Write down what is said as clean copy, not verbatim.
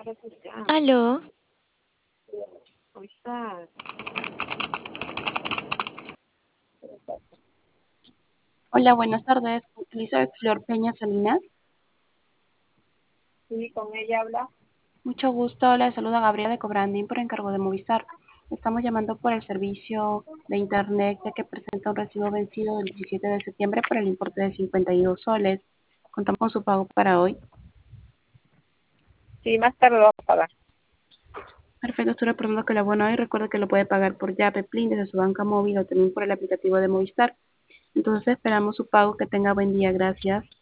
Aló, Hola, buenas tardes. Elizabeth Flor Peña Salinas. sí, con ella habla. Mucho gusto. Le saluda Gabriela de Cobrandín por encargo de Movistar. Estamos llamando por el servicio de Internet ya que presenta un recibo vencido del 17 de septiembre por el importe de 52 soles. Contamos con su pago para hoy. Sí, más tarde lo voy a pagar. Perfecto, estoy reportando que lo bueno hoy. Recuerda que lo puede pagar por Yape, Plin, desde su banca móvil o también por el aplicativo de Movistar. Entonces esperamos su pago. Que tenga buen día. Gracias.